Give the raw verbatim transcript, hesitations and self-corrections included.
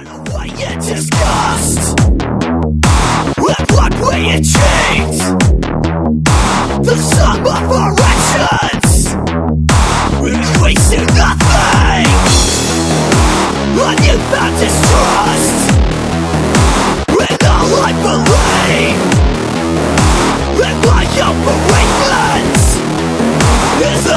Run away in disgust. Let what we achieved, the sum of our actions, increasing nothing. A newfound distrust in all I believe, and my operations is